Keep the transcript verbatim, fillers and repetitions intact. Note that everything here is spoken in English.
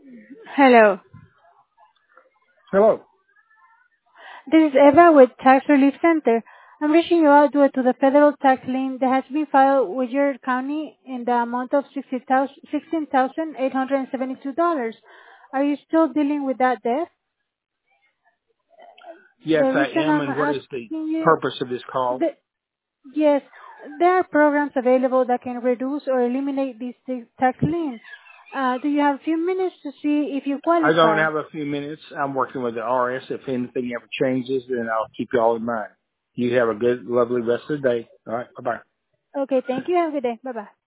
Hello. Hello. This is Eva with Tax Relief Center. I'm reaching you out due to the federal tax lien that has been filed with your county in the amount of sixteen thousand eight hundred seventy-two dollars. Are you still dealing with that debt? Yes, The I reason am. I'm And what is the asking you, purpose of this call? the, yes, there are programs available that can reduce or eliminate this tax lien. Uh, do you have a few minutes to see if you I don't qualify? have a few minutes. I'm working with the R S. If anything ever changes, then I'll keep you all in mind. You have a good, lovely rest of the day. All right. Bye-bye. Okay, thank you. Have a good day. Bye-bye.